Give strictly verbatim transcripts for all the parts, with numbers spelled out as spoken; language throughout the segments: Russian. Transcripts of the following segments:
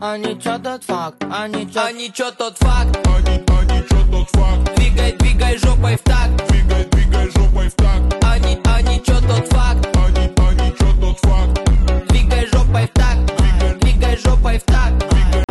Они чё тот факт, они чё, Они чё тот факт, Они, они чё тот факт, двигай, двигай жопой в такт. двигай, двигай жопой в такт. Они, они чё тот факт, Они, они чё тот факт, двигай жопой в такт. Двигай жопой в такт.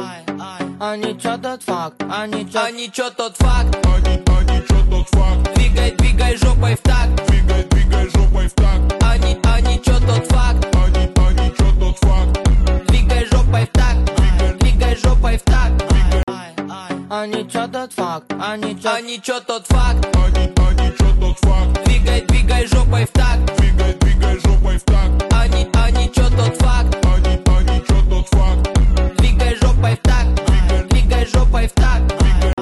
они чё тот факт, они чё, Они чё тот факт, они, они чё тот факт, двигай, двигай жопой в такт. двигай, двигай жопой в такт. Они, они чё тот факт, Они, они чё тот факт, двигай жопой в такт. Двигай жопой в такт. они чё тот факт, они чё, Они чё тот факт, они, они чё тот факт, двигай, двигай жопой в такт. двигай, двигай жопой в такт. Они, они чё тот факт, Они, они чё тот факт, двигай жопой в такт. Двигай жопой в такт.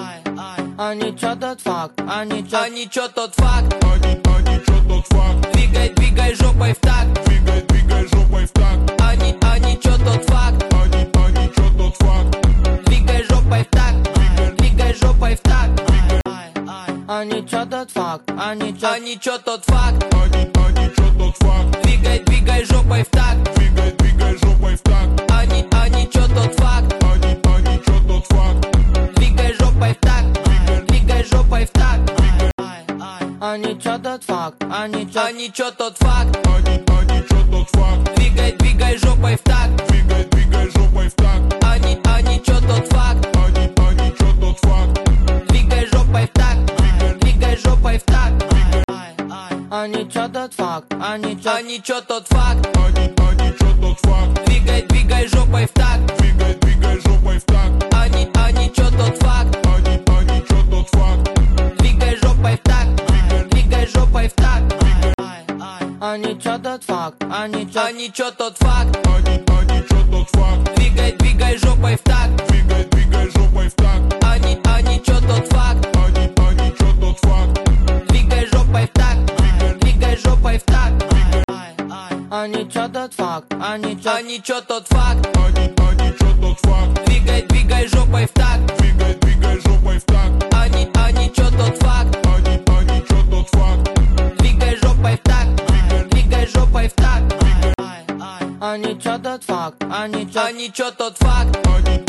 они чё тот факт, они чё, Они чё тот факт, они, они чё тот факт, двигай, двигай жопой в такт. двигай, двигай жопой в такт. Они, они чё тот факт, Они, они чё тот факт, двигай жопой в такт. Двигай жопой в такт. они чё тот факт, они чё, Они чё тот факт, они, они чё тот факт, двигай, двигай жопой в такт. двигай, двигай жопой в такт. Они, они чё тот факт, Они, они чё тот факт, двигай жопой в такт. Двигай жопой в такт. они чё тот факт, они чё, Они чё тот факт, они, они чё тот факт, двигай, двигай жопой в такт. двигай, двигай жопой в такт. Они, они чё тот факт, Они, они чё тот факт, двигай жопой в такт. Двигай жопой в такт. они чё тот факт, они чё, Они чё тот факт, они, они чё тот факт, двигай, двигай жопой в такт. двигай, двигай жопой в такт. Они, они чё тот факт, Они, они чё тот факт, двигай жопой в такт. Двигай жопой в такт. они чё тот факт, они чё, Они чё тот факт, они, они чё тот факт, двигай, двигай жопой в такт. двигай, двигай жопой в такт. Они, они чё тот факт, Они, они чё тот факт, двигай жопой в такт. Двигай жопой в такт. они чё тот факт, они чё, Они чё тот факт, они, они чё тот факт, двигай, двигай жопой в такт. двигай, двигай жопой в такт. Они, они чё тот факт, Они, они чё тот факт, двигай жопой в такт. Двигай жопой в такт. они чё тот факт, они чё, Они чё тот факт, они,